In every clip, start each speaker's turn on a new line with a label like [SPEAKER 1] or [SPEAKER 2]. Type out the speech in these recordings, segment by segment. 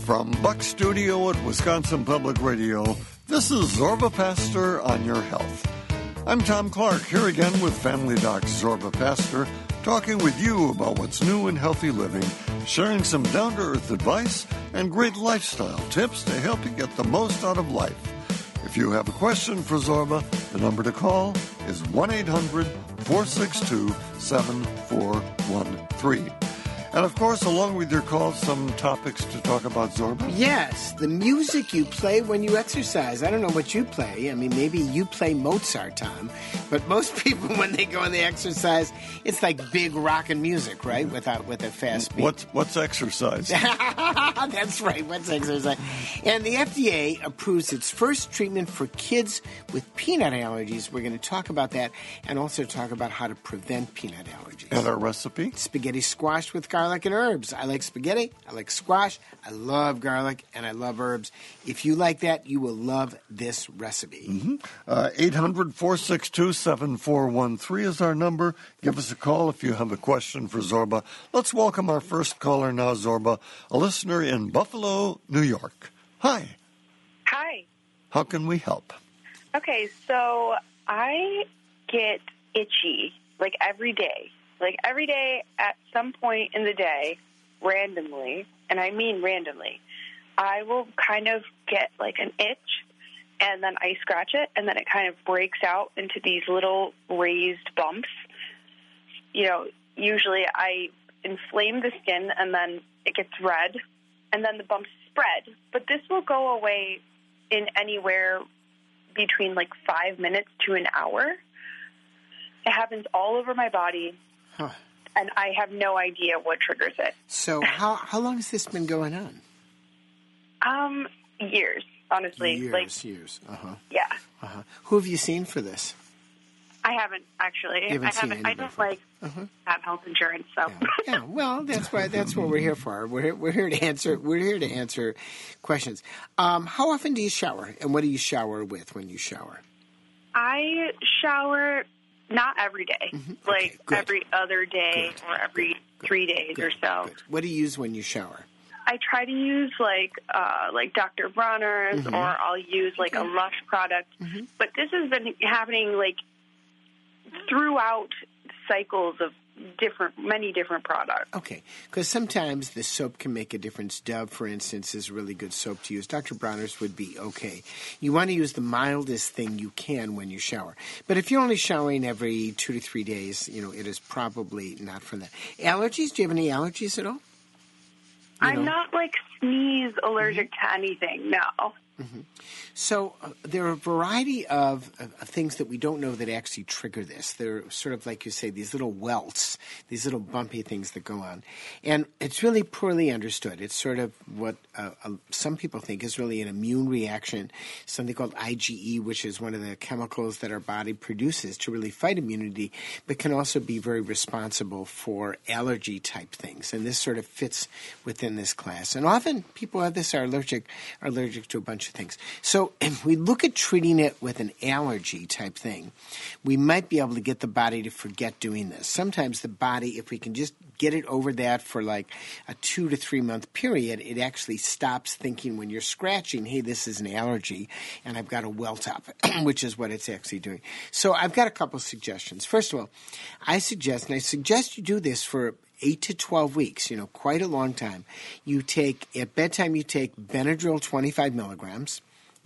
[SPEAKER 1] From Buck Studio at Wisconsin Public Radio, this is Zorba Pastor on Your Health. I'm Tom Clark, here again with Family Doc's Zorba Pastor, talking with you about what's new in healthy living, sharing some down-to-earth advice and great lifestyle tips to help you get the most out of life. If you have a question for Zorba, the number to call is 1-800-462-7413. And, of course, along with your calls, some topics to talk about, Zorba?
[SPEAKER 2] Yes, the music you play when you exercise. I don't know what you play. I mean, maybe you play Mozart, Tom. But most people, when they go and they exercise, it's like big rockin' music, right? With a fast beat.
[SPEAKER 1] What's exercise?
[SPEAKER 2] That's right, what's exercise? And the FDA approves its first treatment for kids with peanut allergies. We're going to talk about that and also talk about how to prevent peanut allergies.
[SPEAKER 1] And our recipe?
[SPEAKER 2] Spaghetti squash with garlic and herbs. I like spaghetti. I like squash. I love garlic, and I love herbs. If you like that, you will love this recipe.
[SPEAKER 1] 800-462-7413 is our number. Give us a call if you have a question for Zorba. Let's welcome our first caller now, Zorba, a listener in Buffalo, New York. Hi.
[SPEAKER 3] Hi.
[SPEAKER 1] How can we help?
[SPEAKER 3] Okay, so I get itchy, every day. Every day at some point in the day, randomly, and I mean randomly, I will kind of get an itch, and then I scratch it, and then it kind of breaks out into these little raised bumps. Usually I inflame the skin, and then it gets red, and then the bumps spread. But this will go away in anywhere between 5 minutes to an hour. It happens all over my body.
[SPEAKER 2] Huh.
[SPEAKER 3] And I have no idea what triggers it.
[SPEAKER 2] So how long has this been going on?
[SPEAKER 3] Years, honestly.
[SPEAKER 2] Years. Uh-huh.
[SPEAKER 3] Yeah.
[SPEAKER 2] Uh-huh. Who have you seen for this?
[SPEAKER 3] I haven't, actually.
[SPEAKER 2] You haven't seen
[SPEAKER 3] I don't have health insurance, so.
[SPEAKER 2] Yeah. Well, that's what we're here for. We're here to answer questions. How often do you shower, and what do you shower with when you shower?
[SPEAKER 3] I shower not every day,
[SPEAKER 2] Okay, good.
[SPEAKER 3] every other day or every 3 days or so.
[SPEAKER 2] Good. What do you use when you shower?
[SPEAKER 3] I try to use Dr. Bronner's, or I'll use a Lush product. But this has been happening throughout cycles of many different products.
[SPEAKER 2] Okay, because sometimes the soap can make a difference. Dove, for instance, is a really good soap to use. Dr. Bronner's would be okay. You want to use the mildest thing you can when you shower. But if you're only showering every 2 to 3 days, it is probably not for that. Allergies? Do you have any allergies at all?
[SPEAKER 3] I'm not sneeze allergic to anything, no.
[SPEAKER 2] So there are a variety of things that we don't know that actually trigger this. They're sort of, like you say, these little welts, these little bumpy things that go on. And it's really poorly understood. It's sort of what some people think is really an immune reaction, something called IgE, which is one of the chemicals that our body produces to really fight immunity, but can also be very responsible for allergy-type things. And this sort of fits within this class. And often people have this are allergic to a bunch of things. So if we look at treating it with an allergy type thing, we might be able to get the body to forget doing this. Sometimes the body, if we can just get it over that for a 2 to 3 month period, it actually stops thinking when you're scratching, hey, this is an allergy and I've got a welt up, which is what it's actually doing. So I've got a couple suggestions. First of all, I suggest you do this for 8 to 12 weeks, quite a long time. At bedtime, you take Benadryl 25 milligrams.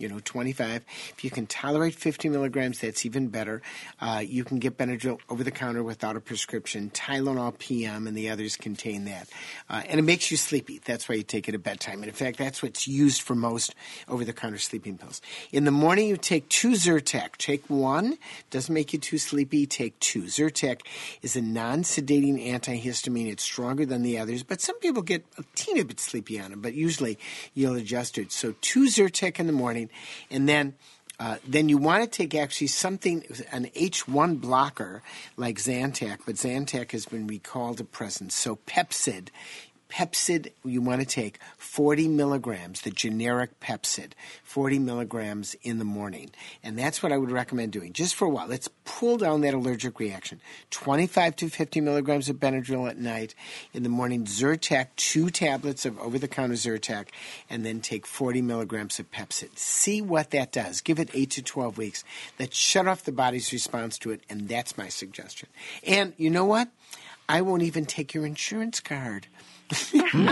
[SPEAKER 2] 25. If you can tolerate 50 milligrams, that's even better. You can get Benadryl over the counter without a prescription. Tylenol PM and the others contain that. And it makes you sleepy. That's why you take it at bedtime. And in fact, that's what's used for most over-the-counter sleeping pills. In the morning, you take 2 Zyrtec. Take 1. Doesn't make you too sleepy. Take 2. Zyrtec is a non-sedating antihistamine. It's stronger than the others, but some people get a teeny bit sleepy on it, but usually you'll adjust it. So 2 Zyrtec in the morning. And then you want to take actually an H1 blocker like Zantac, but Zantac has been recalled at present. So Pepcid Pepsid, you want to take 40 milligrams, the generic Pepsid, 40 milligrams in the morning. And that's what I would recommend doing, just for a while. Let's pull down that allergic reaction. 25 to 50 milligrams of Benadryl at night. In the morning, Zyrtec, 2 tablets of over-the-counter Zyrtec, and then take 40 milligrams of Pepsid. See what that does. Give it 8 to 12 weeks. Let's shut off the body's response to it, and that's my suggestion. And you know what? I won't even take your insurance card.
[SPEAKER 3] Great. Yeah,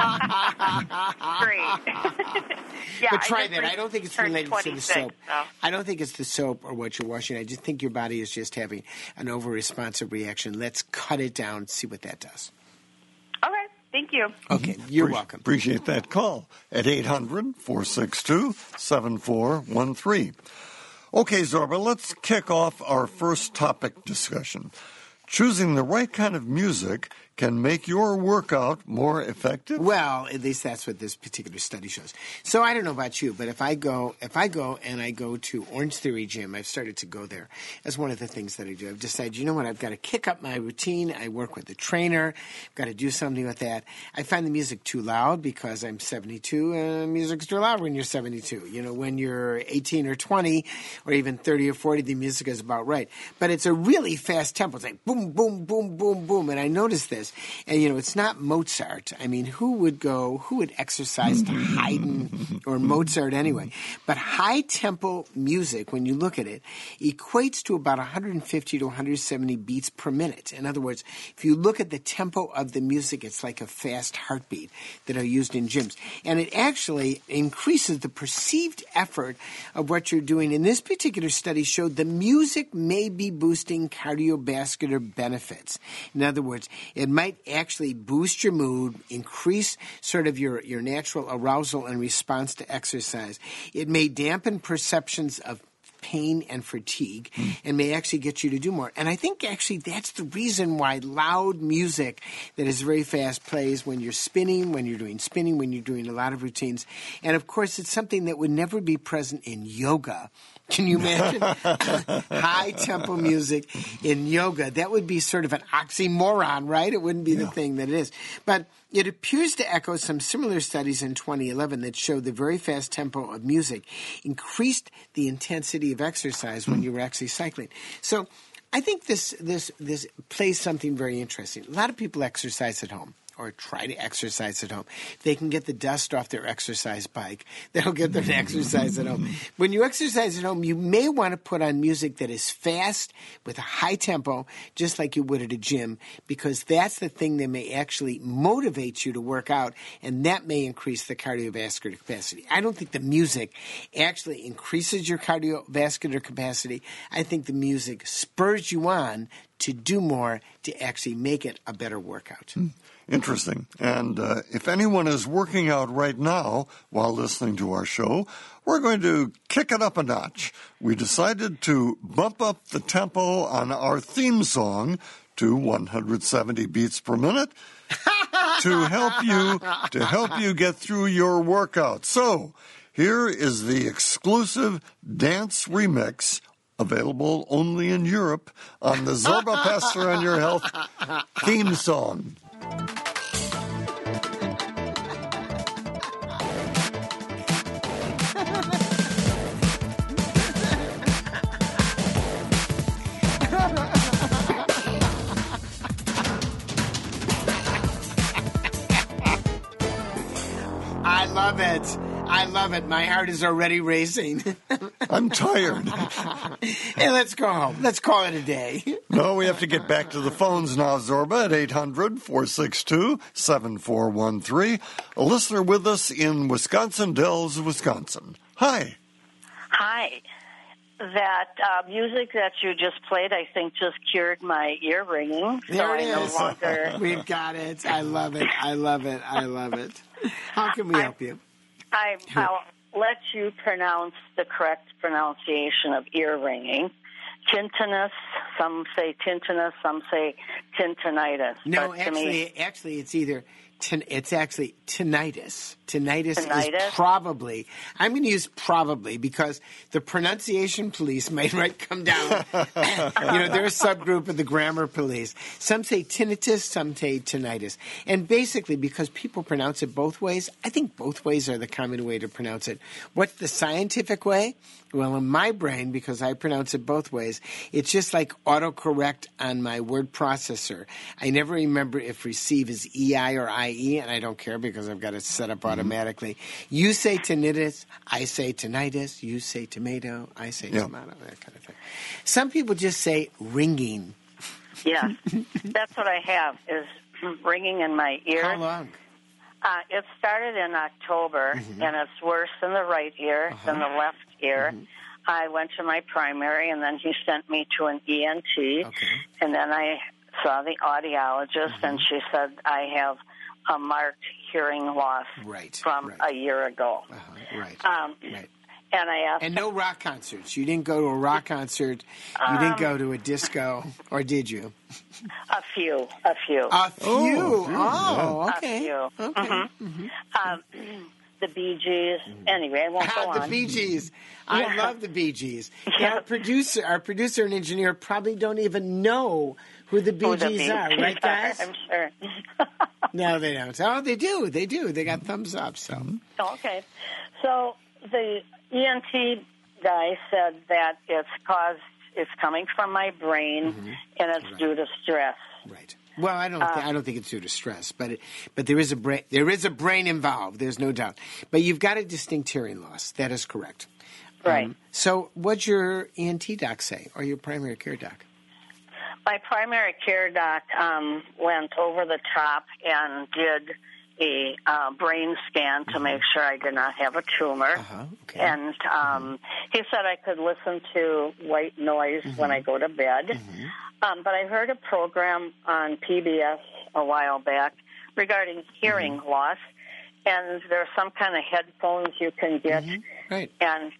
[SPEAKER 2] but try that. I don't think it's related to the soap.
[SPEAKER 3] So.
[SPEAKER 2] I don't think it's the soap or what you're washing. I just think your body is just having an over-responsive reaction. Let's cut it down, see what that does.
[SPEAKER 3] Okay. Thank you.
[SPEAKER 2] Okay. You're welcome.
[SPEAKER 1] Appreciate that call at 800-462-7413. Okay, Zorba, let's kick off our first topic discussion. Choosing the right kind of music can make your workout more effective?
[SPEAKER 2] Well, at least that's what this particular study shows. So I don't know about you, but if I go and I go to Orange Theory Gym, I've started to go there as one of the things that I do. I've decided, you know what, I've got to kick up my routine. I work with the trainer. I've got to do something with that. I find the music too loud because I'm 72, and music's too loud when you're 72. You know, when you're 18 or 20 or even 30 or 40, the music is about right. But it's a really fast tempo. It's like boom, boom, boom, boom, boom. And I noticed this. And, you know, it's not Mozart. I mean, who would exercise to Haydn or Mozart anyway? But high-tempo music, when you look at it, equates to about 150 to 170 beats per minute. In other words, if you look at the tempo of the music, it's like a fast heartbeat that are used in gyms. And it actually increases the perceived effort of what you're doing. And this particular study showed the music may be boosting cardiovascular benefits. In other words, it might actually boost your mood, increase sort of your natural arousal and response to exercise. It may dampen perceptions of pain and fatigue and may actually get you to do more. And I think actually that's the reason why loud music that is very fast plays when you're spinning, when you're doing a lot of routines. And of course, it's something that would never be present in yoga. Can you imagine high-tempo music in yoga? That would be sort of an oxymoron, right? It wouldn't be the thing that it is. But it appears to echo some similar studies in 2011 that showed the very fast tempo of music increased the intensity of exercise when you were actually cycling. So I think this plays something very interesting. A lot of people exercise at home, or try to exercise at home. If they can get the dust off their exercise bike, they'll get their exercise at home. When you exercise at home, you may want to put on music that is fast with a high tempo, just like you would at a gym, because that's the thing that may actually motivate you to work out, and that may increase the cardiovascular capacity. I don't think the music actually increases your cardiovascular capacity. I think the music spurs you on to do more to actually make it a better workout.
[SPEAKER 1] Interesting. And if anyone is working out right now while listening to our show, we're going to kick it up a notch. We decided to bump up the tempo on our theme song to 170 beats per minute to help you get through your workout. So here is the exclusive dance remix, available only in Europe, on the Zorba Pastor on Your Health theme song.
[SPEAKER 2] I love it. My heart is already racing.
[SPEAKER 1] I'm tired.
[SPEAKER 2] Hey, let's go home. Let's call it a day.
[SPEAKER 1] No, we have to get back to the phones now, Zorba, at 800-462-7413. A listener with us in Wisconsin Dells, Wisconsin. Hi.
[SPEAKER 4] Hi. That music that you just played, I think, just cured my ear ringing.
[SPEAKER 2] There it
[SPEAKER 4] so
[SPEAKER 2] is.
[SPEAKER 4] No longer...
[SPEAKER 2] We've got it. I love it. I love it. I love it. How can we help you?
[SPEAKER 4] I'll let you pronounce the correct pronunciation of ear ringing. Tinnitus, some say tinnitus, some say tinnitus.
[SPEAKER 2] No, actually, it's either It's actually tinnitus. Tinnitus is
[SPEAKER 4] Tinnitus?
[SPEAKER 2] probably, I'm going to use probably because the pronunciation police might come down. They're a subgroup of the grammar police. Some say tinnitus, some say tinnitus. And basically, because people pronounce it both ways, I think both ways are the common way to pronounce it. What's the scientific way? Well, in my brain, because I pronounce it both ways, it's just like autocorrect on my word processor. I never remember if receive is EI or IE, and I don't care because I've got it set up automatically. You say tinnitus, I say tinnitus. You say tomato, I say tomato, that kind of thing. Some people just say ringing.
[SPEAKER 4] Yes, that's what I have, is ringing in my ear.
[SPEAKER 2] How long?
[SPEAKER 4] It started in October, and it's worse in the right ear than the left ear. I went to my primary, and then he sent me to an ENT, and then I saw the audiologist, and she said I have a marked hearing loss from a year ago.
[SPEAKER 2] Right.
[SPEAKER 4] And I asked...
[SPEAKER 2] And no rock concerts. You didn't go to a rock concert. You didn't go to a disco, or did you?
[SPEAKER 4] A few.
[SPEAKER 2] A few. Oh, okay.
[SPEAKER 4] A few.
[SPEAKER 2] Okay.
[SPEAKER 4] The Bee Gees. Anyway, I won't go on.
[SPEAKER 2] The Bee Gees. I love the Bee Gees. Yeah. Our producer and engineer probably don't even know who the Bee Gees are, right, guys?
[SPEAKER 4] I'm sure.
[SPEAKER 2] No, they don't. Oh, they do. They do. They got thumbs up. So.
[SPEAKER 4] Okay. So the ENT guy said that it's coming from my brain, and it's due to stress.
[SPEAKER 2] Right. Well, I don't think it's due to stress, but there is a brain involved. There's no doubt. But you've got a distinct hearing loss. That is correct.
[SPEAKER 4] Right.
[SPEAKER 2] So, what'd your ENT doc say, or your primary care doc?
[SPEAKER 4] My primary care doc went over the top and did a brain scan to make sure I did not have a tumor. And he said I could listen to white noise when I go to bed. But I heard a program on PBS a while back regarding hearing loss, and there's some kind of headphones you can get.
[SPEAKER 2] Right.
[SPEAKER 4] And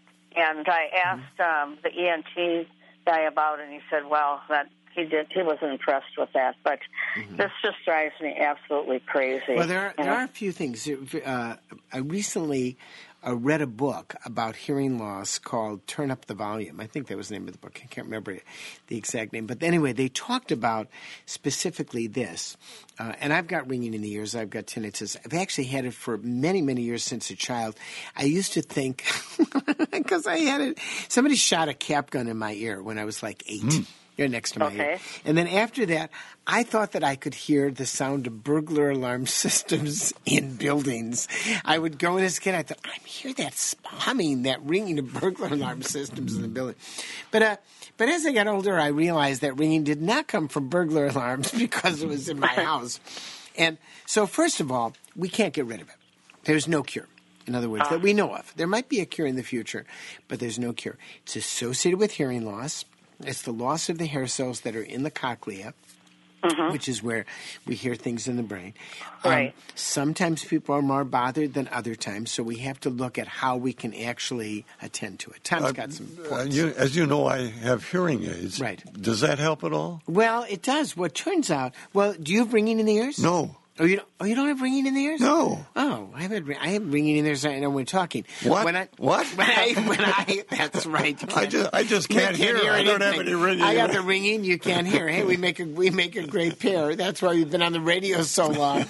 [SPEAKER 4] I asked the ENT guy about it, and he said, well, that he wasn't impressed with that, but this just drives me absolutely crazy.
[SPEAKER 2] Well, there are a few things. I recently read a book about hearing loss called Turn Up the Volume. I think that was the name of the book. I can't remember the exact name. But anyway, they talked about specifically this. And I've got ringing in the ears. I've got tinnitus. I've actually had it for many, many years since a child. I used to think, because I had it, somebody shot a cap gun in my ear when I was like 8. You're next to my ear. And then after that, I thought that I could hear the sound of burglar alarm systems in buildings. I would go in as a kid, I thought, I hear that humming, that ringing of burglar alarm systems in the building. But as I got older, I realized that ringing did not come from burglar alarms because it was in my house. And so first of all, we can't get rid of it. There's no cure. In other words, that we know of. There might be a cure in the future, but there's no cure. It's associated with hearing loss. It's the loss of the hair cells that are in the cochlea, which is where we hear things in the brain.
[SPEAKER 4] Right.
[SPEAKER 2] Sometimes people are more bothered than other times, so we have to look at how we can actually attend to it. Tom's got some points.
[SPEAKER 1] As you know, I have hearing aids.
[SPEAKER 2] Right.
[SPEAKER 1] Does that help at all?
[SPEAKER 2] Well, it does. What turns out, do you have ringing in the ears?
[SPEAKER 1] No.
[SPEAKER 2] Oh, you don't have ringing in the ears?
[SPEAKER 1] No.
[SPEAKER 2] Oh, I have ringing in the ears. I know when we're talking.
[SPEAKER 1] What? What?
[SPEAKER 2] That's right.
[SPEAKER 1] I just can't hear. I don't have any ringing.
[SPEAKER 2] I got the ringing. You can't hear. Hey, we make a great pair. That's why we've been on the radio so long.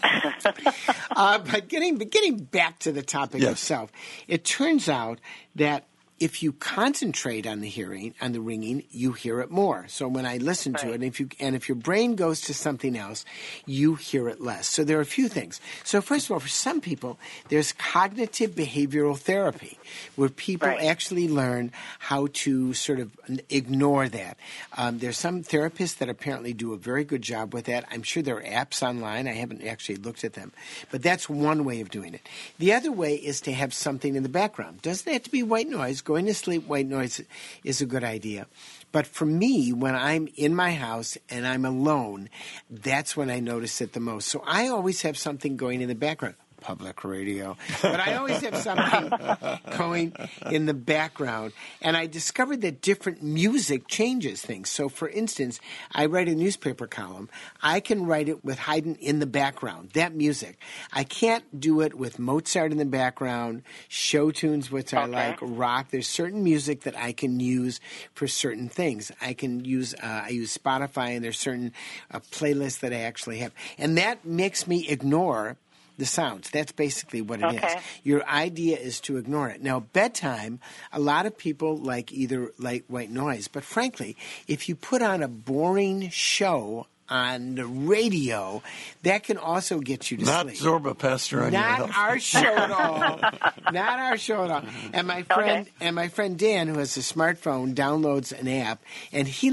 [SPEAKER 2] But getting back to the topic itself, it turns out that if you concentrate on the hearing, on the ringing, you hear it more. So when I listen to it, if your brain goes to something else, you hear it less. So there are a few things. So first of all, for some people, there's cognitive behavioral therapy, where people actually learn how to sort of ignore that. There's some therapists that apparently do a very good job with that. I'm sure there are apps online. I haven't actually looked at them. But that's one way of doing it. The other way is to have something in the background. Doesn't have to be white noise. Going to sleep, white noise is a good idea. But for me, when I'm in my house and I'm alone, that's when I notice it the most. So I always have something going in the background. public radio. But I always have something going in the background. And I discovered that different music changes things. So, for instance, I write a newspaper column. I can write it with Haydn in the background, that music. I can't do it with Mozart in the background, show tunes, which I like, rock. There's certain music that I can use for certain things. I use Spotify, and there's certain playlists that I actually have. And that makes me ignore the sounds. That's basically what it is. Your idea is to ignore it. Now, bedtime, a lot of people like white noise. But frankly, if you put on a boring show on the radio, that can also get you to
[SPEAKER 1] Not
[SPEAKER 2] sleep.
[SPEAKER 1] Zorba Pastor on your health.
[SPEAKER 2] Not our show at all. Not our show at all. And my friend Dan, who has a smartphone, downloads an app, and he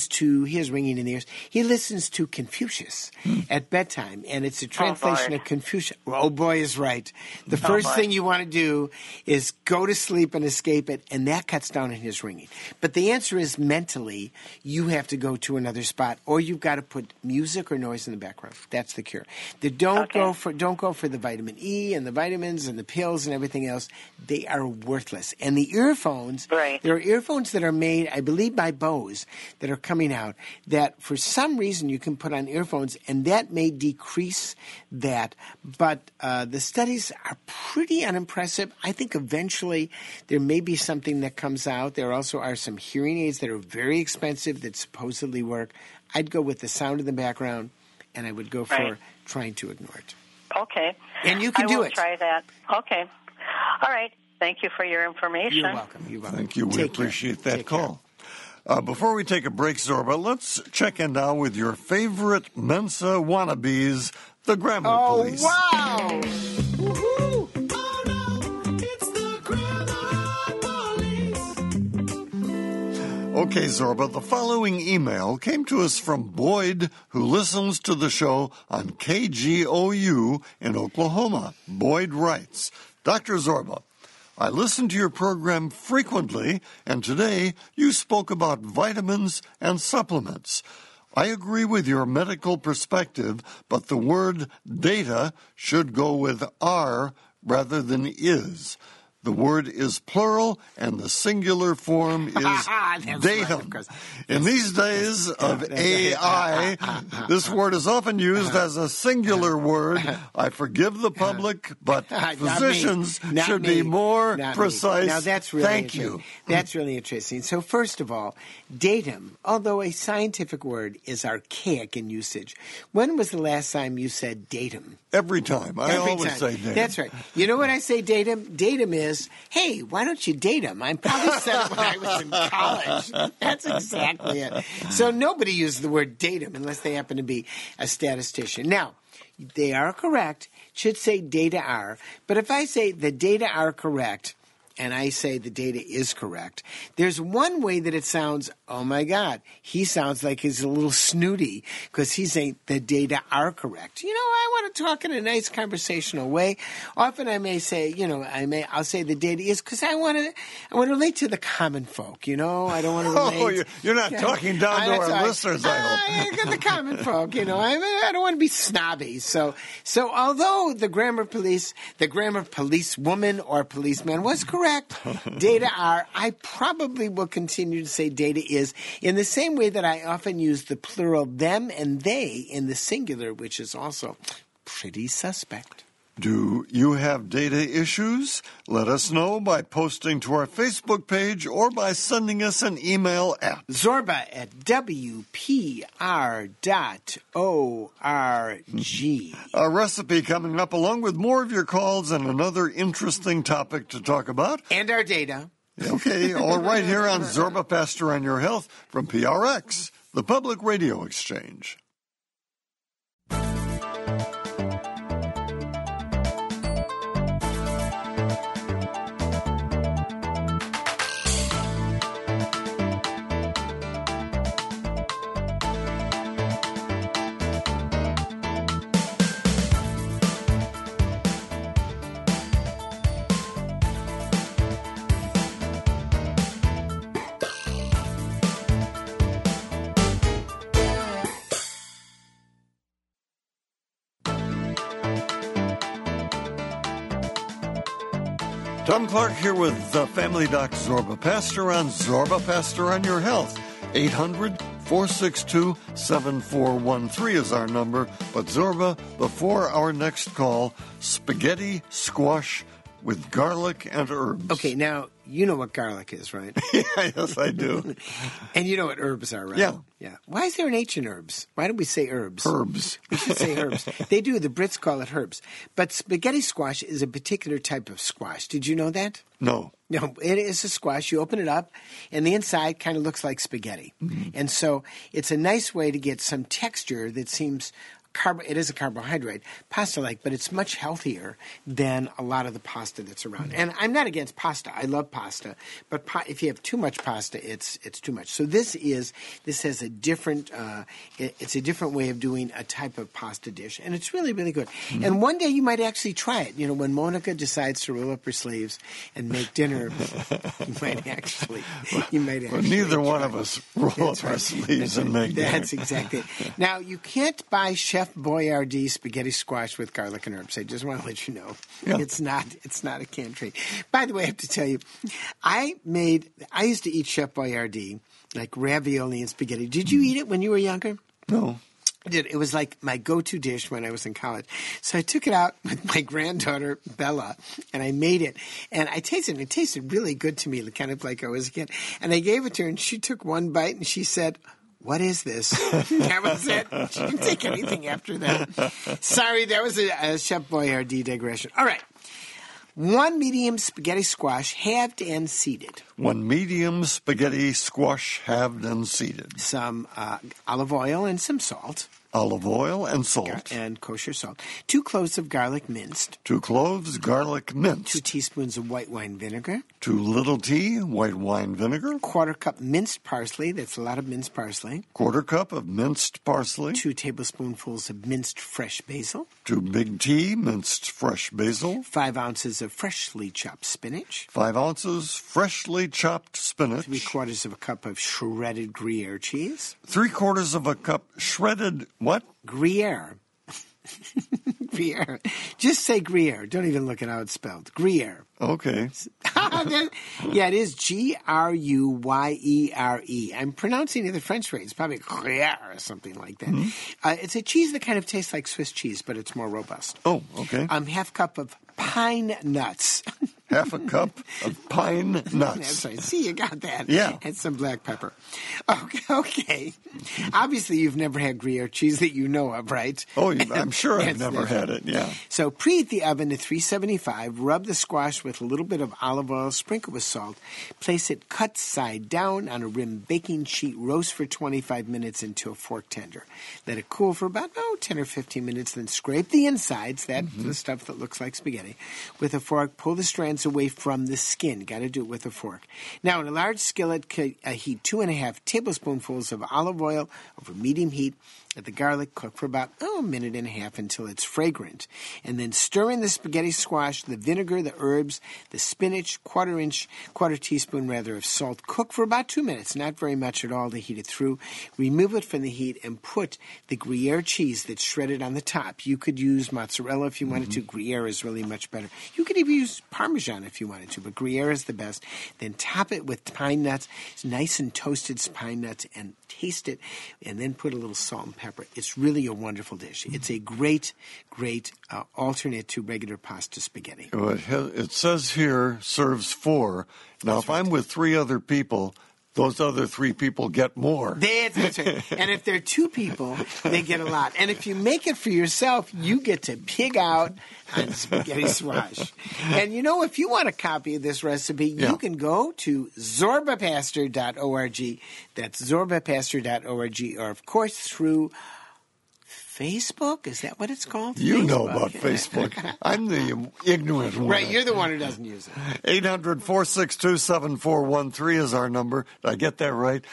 [SPEAKER 2] has ringing in the ears. He listens to Confucius at bedtime, and it's a translation of Confucius. Oh boy is right. The first thing you want to do is go to sleep and escape it, and that cuts down on his ringing. But the answer is mentally, you have to go to another spot, or you've got to put music or noise in the background. That's the cure. Don't go for the vitamin E and the vitamins and the pills and everything else. They are worthless. And the earphones, there are earphones that are made, I believe, by Bose that are coming out that for some reason you can put on earphones, and that may decrease that. But the studies are pretty unimpressive. I think eventually there may be something that comes out. There also are some hearing aids that are very expensive that supposedly work. I'd go with the sound in the background, and I would go for trying to ignore it.
[SPEAKER 4] Okay.
[SPEAKER 2] And you can do it.
[SPEAKER 4] I will try that. Okay. All right. Thank you for your information.
[SPEAKER 2] You're welcome.
[SPEAKER 1] Thank you. We appreciate that call. Before we take a break, Zorba, let's check in now with your favorite Mensa wannabes, the Grammar Police.
[SPEAKER 2] Oh, wow! Woohoo!
[SPEAKER 1] Okay, Zorba, the following email came to us from Boyd, who listens to the show on KGOU in Oklahoma. Boyd writes, Dr. Zorba, I listen to your program frequently, and today you spoke about vitamins and supplements. I agree with your medical perspective, but the word data should go with are rather than is. The word is plural, and the singular form is datum. In these days of AI, this word is often used as a singular word. I forgive the public, but physicians should be more precise.
[SPEAKER 2] Now, that's really
[SPEAKER 1] Thank you.
[SPEAKER 2] That's really interesting. So, first of all, datum, although a scientific word, is archaic in usage. When was the last time you said datum?
[SPEAKER 1] Every time. I always say datum.
[SPEAKER 2] That's right. You know what I say datum? Datum is, hey, why don't you date him? I probably said it when I was in college. That's exactly it. So nobody uses the word date him unless they happen to be a statistician. Now, they are correct. It should say data are. But if I say the data are correct, and I say the data is correct, there's one way that it sounds, oh my God, he sounds like he's a little snooty because he's saying the data are correct. You know, I want to talk in a nice conversational way. Often I may say, I'll say the data is because I want to relate to the common folk, I don't want to relate.
[SPEAKER 1] Oh, you're not talking down to our listeners, I hope.
[SPEAKER 2] The common folk, I don't want to be snobby. So although the grammar policewoman or policeman was correct, data are, I probably will continue to say data is in the same way that I often use the plural them and they in the singular, which is also pretty suspect.
[SPEAKER 1] Do you have data issues? Let us know by posting to our Facebook page or by sending us an email at
[SPEAKER 2] zorba@wpr.org.
[SPEAKER 1] A recipe coming up along with more of your calls and another interesting topic to talk about.
[SPEAKER 2] And our data.
[SPEAKER 1] Okay, all right here on Zorba Pastor on Your Health from PRX, the Public Radio Exchange. Tom Clark here with Family Doc Zorba Pastor on Zorba Pastor on Your Health. 800-462-7413 is our number. But Zorba, before our next call, spaghetti squash with garlic and herbs.
[SPEAKER 2] Okay, now, you know what garlic is, right?
[SPEAKER 1] Yes, I do.
[SPEAKER 2] And you know what herbs are, right?
[SPEAKER 1] Yeah.
[SPEAKER 2] Why is there an H in herbs? Why do we say herbs?
[SPEAKER 1] Herbs.
[SPEAKER 2] We should say herbs. They do. The Brits call it herbs. But spaghetti squash is a particular type of squash. Did you know that?
[SPEAKER 1] No.
[SPEAKER 2] No, it is a squash. You open it up, and the inside kind of looks like spaghetti. Mm-hmm. And so it's a nice way to get some texture that seems it is a carbohydrate, pasta-like, but it's much healthier than a lot of the pasta that's around. And I'm not against pasta. I love pasta, but if you have too much pasta, it's too much. So this has a different it's a different way of doing a type of pasta dish, and it's really, really good. Mm-hmm. And one day you might actually try it. You know, when Monica decides to roll up her sleeves and make dinner, you might actually.
[SPEAKER 1] Well, neither one of us roll up our sleeves and make dinner.
[SPEAKER 2] That's exactly it. Now, you can't buy Chef Boyardee spaghetti squash with garlic and herbs. I just want to let you know. Yeah. It's not a canned treat. By the way, I have to tell you, I used to eat Chef Boyardee, like ravioli and spaghetti. Did you eat it when you were younger?
[SPEAKER 1] No.
[SPEAKER 2] I did. It was like my go-to dish when I was in college. So I took it out with my granddaughter, Bella, and I made it. And I tasted it. It tasted really good to me, kind of like I was a kid. And I gave it to her, and she took one bite, and she said, "What is this?" That was it. She didn't take anything after that. Sorry, that was a Chef Boyardee digression. All right. 1 medium spaghetti squash, halved and seeded.
[SPEAKER 1] 1 medium spaghetti squash, halved and seeded.
[SPEAKER 2] Some olive oil and some salt.
[SPEAKER 1] Olive oil and salt.
[SPEAKER 2] And kosher salt. 2 cloves of garlic minced.
[SPEAKER 1] 2 cloves garlic minced.
[SPEAKER 2] 2 teaspoons of white wine vinegar.
[SPEAKER 1] 2 little tea white wine vinegar.
[SPEAKER 2] 1/4 cup minced parsley. That's a lot of minced parsley.
[SPEAKER 1] 1/4 cup of minced parsley.
[SPEAKER 2] 2 tablespoonfuls of minced fresh basil.
[SPEAKER 1] 2 big tea minced fresh basil.
[SPEAKER 2] 5 ounces of freshly chopped spinach.
[SPEAKER 1] 5 ounces freshly chopped spinach.
[SPEAKER 2] 3/4 of a cup of shredded Gruyere cheese.
[SPEAKER 1] 3/4 of a cup shredded what?
[SPEAKER 2] Gruyere. Gruyere. Just say Gruyere. Don't even look at how it's spelled. Gruyere.
[SPEAKER 1] Okay.
[SPEAKER 2] Yeah, it is Gruyere. I'm pronouncing it the French way. It's probably Gruyere or something like that. Mm-hmm. It's a cheese that kind of tastes like Swiss cheese, but it's more robust.
[SPEAKER 1] Oh, okay.
[SPEAKER 2] 1/2 cup of pine nuts.
[SPEAKER 1] 1/2 cup of pine nuts.
[SPEAKER 2] That's right. See, you got that.
[SPEAKER 1] Yeah.
[SPEAKER 2] And some black pepper. Okay. Obviously, you've never had Gruyere cheese that you know of, right?
[SPEAKER 1] Oh, I'm sure I've never had it, yeah.
[SPEAKER 2] So preheat the oven to 375. Rub the squash with a little bit of olive oil. Sprinkle with salt. Place it cut side down on a rimmed baking sheet. Roast for 25 minutes until fork tender. Let it cool for about 10 or 15 minutes. Then scrape the insides, the stuff that looks like spaghetti. With a fork, pull the strands away from the skin. Got to do it with a fork. Now, in a large skillet, heat 2.5 tablespoonfuls of olive oil over medium heat. Let the garlic cook for about a minute and a half until it's fragrant. And then stir in the spaghetti squash, the vinegar, the herbs, the spinach, quarter teaspoon of salt. Cook for about 2 minutes, not very much at all to heat it through. Remove it from the heat and put the Gruyere cheese that's shredded on the top. You could use mozzarella if you wanted to. Gruyere is really much better. You could even use Parmesan if you wanted to, but Gruyere is the best. Then top it with pine nuts, nice and toasted pine nuts, and taste it, and then put a little salt and pepper. It's really a wonderful dish. It's a great alternate to regular pasta spaghetti.
[SPEAKER 1] It says here serves 4. Now, if I'm with 3 other people, those other 3 people get more.
[SPEAKER 2] That's right. And if there are 2 people, they get a lot. And if you make it for yourself, you get to pig out on spaghetti squash. And if you want a copy of this recipe, you can go to zorbapastor.org. That's zorbapastor.org, or of course through Facebook? Is that what it's called?
[SPEAKER 1] You know about Facebook. I'm the ignorant one.
[SPEAKER 2] Right, you're the one who doesn't use it.
[SPEAKER 1] 800-462-7413 is our number. Did I get that right?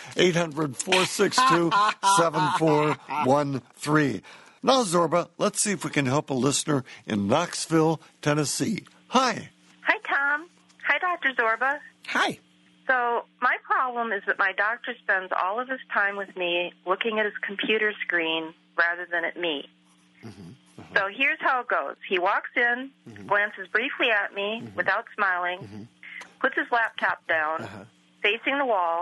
[SPEAKER 1] 800-462-7413. Now, Zorba, let's see if we can help a listener in Knoxville, Tennessee. Hi.
[SPEAKER 3] Hi, Tom. Hi, Dr. Zorba.
[SPEAKER 2] Hi.
[SPEAKER 3] So my problem is that my doctor spends all of his time with me looking at his computer screen rather than at me.
[SPEAKER 1] Mm-hmm.
[SPEAKER 3] So here's how it goes. He walks in, glances briefly at me without smiling, puts his laptop down, facing the wall,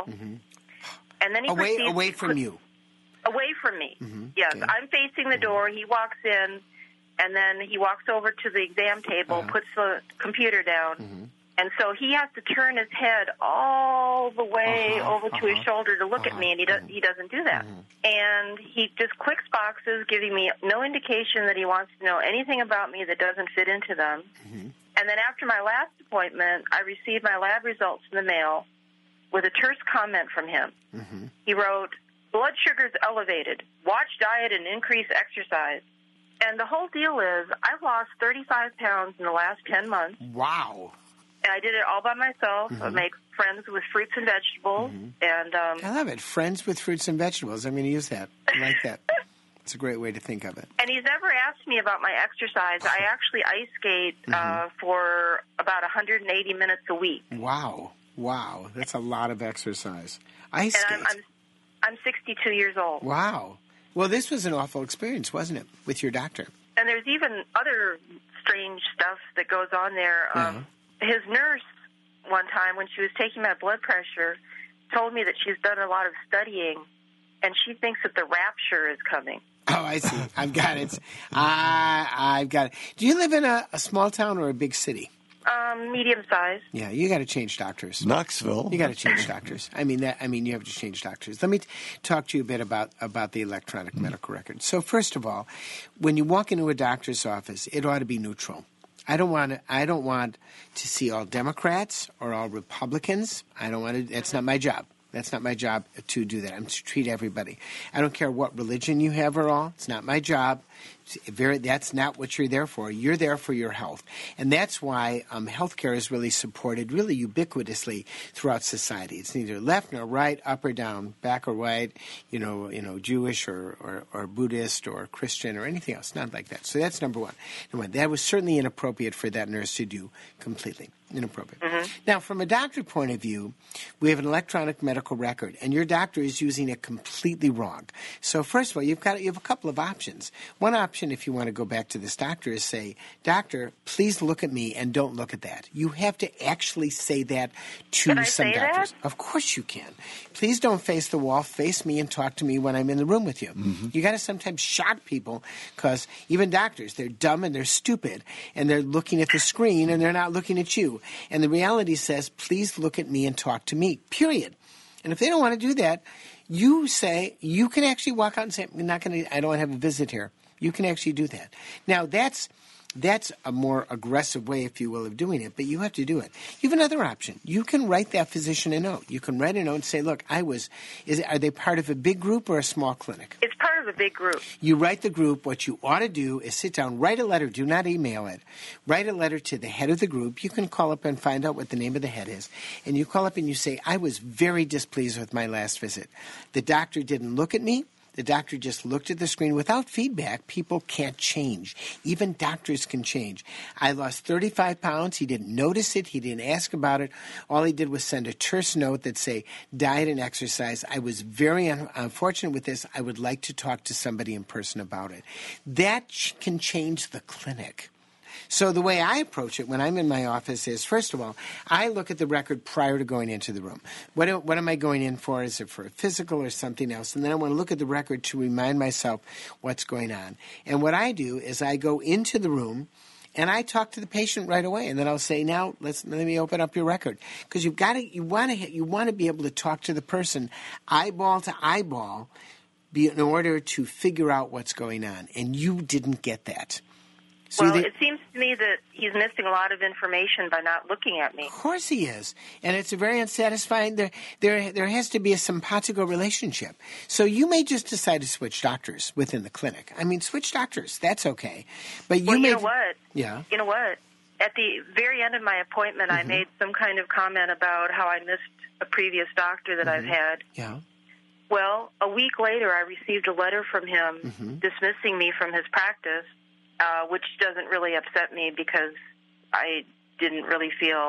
[SPEAKER 3] and then he proceeds
[SPEAKER 2] away from you.
[SPEAKER 3] Away from me. Yes, okay. I'm facing the door. He walks in, and then he walks over to the exam table, puts the computer down, and so he has to turn his head all the way over to his shoulder to look at me, and he doesn't do that. And he just clicks boxes, giving me no indication that he wants to know anything about me that doesn't fit into them. And then after my last appointment, I received my lab results in the mail with a terse comment from him. He wrote, "Blood sugar's elevated. Watch diet and increase exercise." And the whole deal is I've lost 35 pounds in the last 10 months.
[SPEAKER 2] Wow.
[SPEAKER 3] And I did it all by myself. I make friends with fruits and vegetables. And
[SPEAKER 2] I love it. Friends with fruits and vegetables. I'm going to use that. I like that. It's a great way to think of it.
[SPEAKER 3] And he's never asked me about my exercise. I actually ice skate for about 180 minutes a week.
[SPEAKER 2] Wow. That's a lot of exercise. Ice skate.
[SPEAKER 3] I'm 62 years old.
[SPEAKER 2] Wow. Well, this was an awful experience, wasn't it, with your doctor?
[SPEAKER 3] And there's even other strange stuff that goes on there. His nurse, one time, when she was taking my blood pressure, told me that she's done a lot of studying, and she thinks that the rapture is coming.
[SPEAKER 2] Oh, I see. I've got it. I've got it. Do you live in a small town or a big city?
[SPEAKER 3] Medium size.
[SPEAKER 2] Yeah, you got to change doctors.
[SPEAKER 1] Knoxville.
[SPEAKER 2] You got to change doctors. I mean, you have to change doctors. Let me talk to you a bit about the electronic medical record. So, first of all, when you walk into a doctor's office, it ought to be neutral. I don't want to see all Democrats or all Republicans. I don't want to. That's not my job. That's not my job to do that. I'm to treat everybody. I don't care what religion you have or all. It's not my job. That's not what you're there for. You're there for your health. And that's why healthcare is really supported really ubiquitously throughout society. It's neither left nor right, up or down, back or right, Jewish or Buddhist or Christian or anything else. Not like that. So that's number one. That was certainly inappropriate for that nurse to do completely. Inappropriate. Now, from a doctor point of view, we have an electronic medical record, and your doctor is using it completely wrong. So, first of all, you have a couple of options. One option, if you want to go back to this doctor, is say, "Doctor, please look at me and don't look at that." You have to actually say that to some doctors.
[SPEAKER 3] That?
[SPEAKER 2] Of course you can. Please don't face the wall. Face me and talk to me when I'm in the room with you. You got to sometimes shock people because even doctors, they're dumb and they're stupid and they're looking at the screen and they're not looking at you. And the reality says, please look at me and talk to me, period. And if they don't want to do that, you can actually walk out and say, I don't want to have a visit here. You can actually do that. Now, that's a more aggressive way, if you will, of doing it, but you have to do it. You have another option. You can write that physician a note. You can write a note and say, look, are they part of a big group or a small clinic?
[SPEAKER 3] It's part of a big group.
[SPEAKER 2] You write the group. What you ought to do is sit down, write a letter. Do not email it. Write a letter to the head of the group. You can call up and find out what the name of the head is. And you call up and you say, I was very displeased with my last visit. The doctor didn't look at me. The doctor just looked at the screen. Without feedback, people can't change. Even doctors can change. I lost 35 pounds. He didn't notice it. He didn't ask about it. All he did was send a terse note that say, diet and exercise. I was very unfortunate with this. I would like to talk to somebody in person about it. That can change the clinic. So the way I approach it when I'm in my office is, first of all, I look at the record prior to going into the room. What am I going in for? Is it for a physical or something else? And then I want to look at the record to remind myself what's going on. And what I do is I go into the room and I talk to the patient right away, and then I'll say, "Now let me open up your record," because you want to be able to talk to the person eyeball to eyeball, in order to figure out what's going on. And you didn't get that.
[SPEAKER 3] So it seems to me that he's missing a lot of information by not looking at me.
[SPEAKER 2] Of course he is. And it's a very unsatisfying. There has to be a simpatico relationship. So you may just decide to switch doctors within the clinic. I mean, switch doctors. That's okay. But you
[SPEAKER 3] know what?
[SPEAKER 2] Yeah.
[SPEAKER 3] You know what? At the very end of my appointment, I made some kind of comment about how I missed a previous doctor that I've had.
[SPEAKER 2] Yeah.
[SPEAKER 3] Well, a week later, I received a letter from him dismissing me from his practice. Which doesn't really upset me because I didn't really feel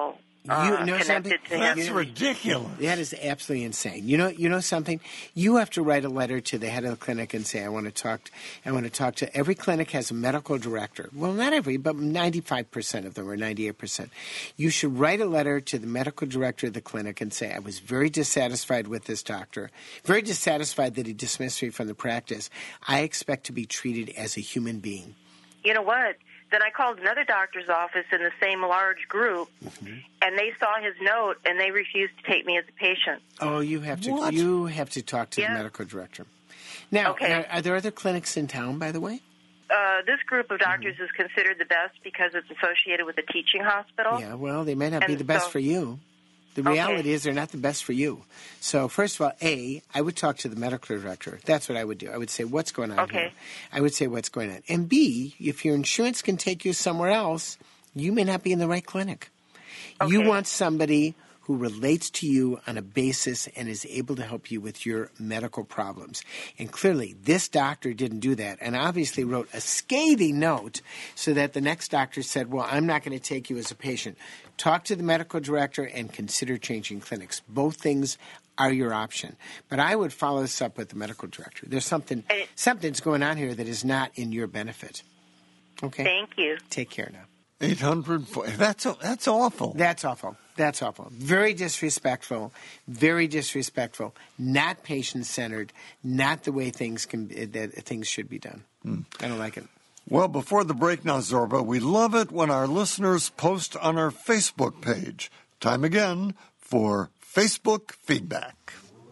[SPEAKER 4] connected to him.
[SPEAKER 1] That's ridiculous.
[SPEAKER 2] That is absolutely insane. You know something? You have to write a letter to the head of the clinic and say, I want to talk to every clinic has a medical director. Well, not every, but 95% of them, or 98%. You should write a letter to the medical director of the clinic and say, I was very dissatisfied with this doctor, very dissatisfied that he dismissed me from the practice. I expect to be treated as a human being.
[SPEAKER 4] You know what? Then I called another doctor's office in the same large group, and they saw his note, and they refused to take me as a patient.
[SPEAKER 2] Oh, you have to.
[SPEAKER 1] What?
[SPEAKER 2] You have to talk to the medical director. Now, are there other clinics in town, by the way?
[SPEAKER 4] This group of doctors is considered the best because it's associated with a teaching hospital.
[SPEAKER 2] Yeah, well, they may not be the best for you. The reality is they're not the best for you. So, first of all, I would talk to the medical director. That's what I would do. I would say, what's going on here? I would say, what's going on? And B, if your insurance can take you somewhere else, you may not be in the right clinic. Okay. You want somebody who relates to you on a basis and is able to help you with your medical problems. And clearly, this doctor didn't do that and obviously wrote a scathing note so that the next doctor said, well, I'm not going to take you as a patient. Talk to the medical director and consider changing clinics. Both things are your option. But I would follow this up with the medical director. There's something's going on here that is not in your benefit. Okay?
[SPEAKER 4] Thank you.
[SPEAKER 2] Take care now.
[SPEAKER 1] 800. That's awful.
[SPEAKER 2] That's awful. That's awful. Very disrespectful. Very disrespectful. Not patient-centered. Not the way things should be done. I don't like it.
[SPEAKER 1] Well, before the break now, Zorba, we love it when our listeners post on our Facebook page. Time again for Facebook feedback.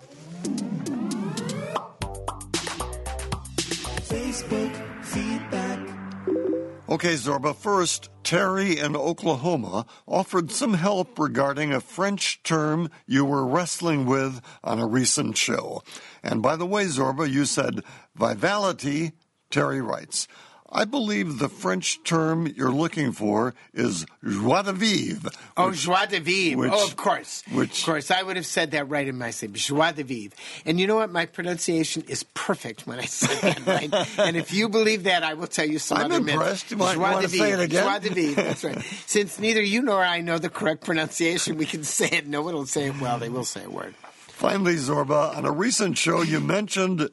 [SPEAKER 5] Facebook feedback.
[SPEAKER 1] Okay, Zorba, first, Terry in Oklahoma offered some help regarding a French term you were wrestling with on a recent show. And by the way, Zorba, you said vivality. Terry writes, I believe the French term you're looking for is joie de vivre.
[SPEAKER 2] Joie de vivre. Of course. Of course. I would have said that right in my sleep. Joie de vivre. And you know what? My pronunciation is perfect when I say that, right? And if you believe that, I will tell you some other myth.
[SPEAKER 1] I'm impressed. You want to say it again?
[SPEAKER 2] Joie de vivre. That's right. Since neither you nor I know the correct pronunciation, we can say it. No one will say it well. They will say a word.
[SPEAKER 1] Finally, Zorba, on a recent show, you mentioned